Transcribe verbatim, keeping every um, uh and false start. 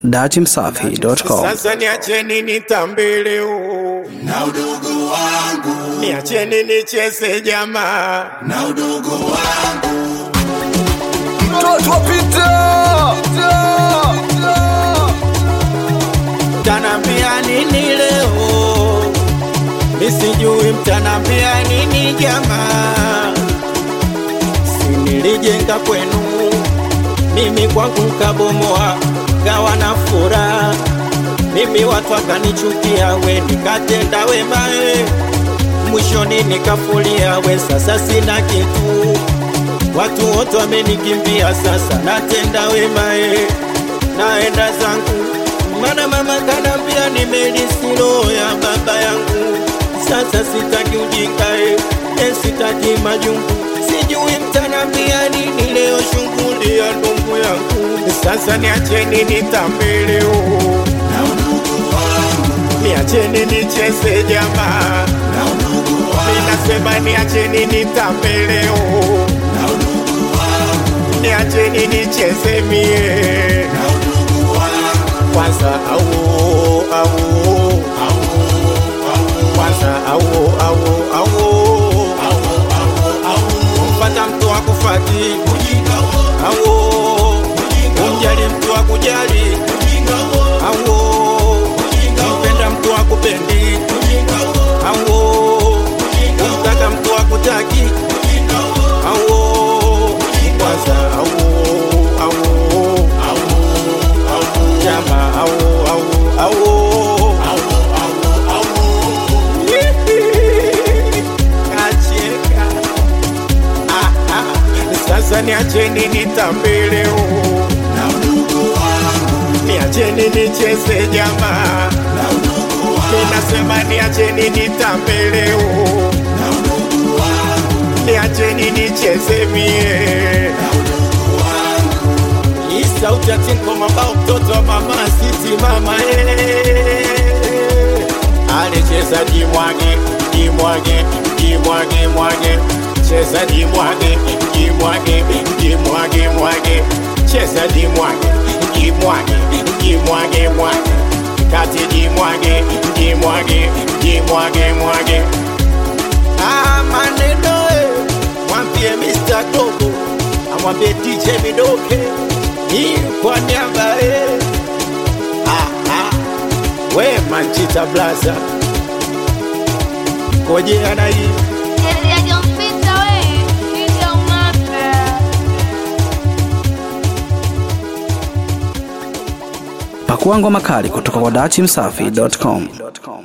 dati msafi dot com. Sasa niacheni nitambele na udogo wangu, niacheni nicheze jamaa na udogo wangu. Mtoto pita mtanambia nini leo, nisijui mtanambia nini jamaa. Sinilijenga kwenu mimi kwangu kabomoa, gawa na furaha mimi watu wakanichukia, we nikatenda wema we, mwishoni nikafulia we, sasa sina kitu, watu wote wamenikimbia, sasa natenda wema we, naenda zangu, mana mama kanambia nimelisilo ya baba yangu, sasa sitaki ujinga we, e sitaki majungu, sijui mtanambia nini leo, shughuli ya ndugu yangu. Sasa niacheni nitambele na udogo wangu, niacheni nicheze jamaa na udogo wangu, ninasema niacheni nitambele na udogo wangu, niacheni nicheze mie na udogo wangu. kwanza au au Au, au, kwanza au au au au, au, au. mpata mtu wa kufati Ujinga wo, au umjali mtu wa kujali ujinga wo, au mpenda mtu wa kupendi ujinga wo, au umtaka mtu wa kutaki ujinga wo. au kwanza au au Au, au, chama au au au au, au, au. kacheka. Ah, ah. Sasa niacheni nitambele Na udogo wangu, niacheni nicheze jamaa, na udogo wangu, ninasema niacheni nitambele na udogo wangu, niacheni nicheze mie. na udogo wangu. Hii sauti ya Tinko Mambao, mtoto wa mama Siti mama eh. Alicheza jimwage, jimwage, jimwage, mwage. Cheza jimwage, jimwage, jimwage, mwage. Cheza jimwage, jimwage, jimwage, mwage. Kati jimwage, jimwage, jimwage, mwage. Ah, maneno eh. Mwambie mister Dogo, amwambie D J Midoke, hii kwa niaba eh. Ah, ah. We Manchita Blaza Koje ana hii Pakua ngoma kali kutoka kwa dati msafi dot com.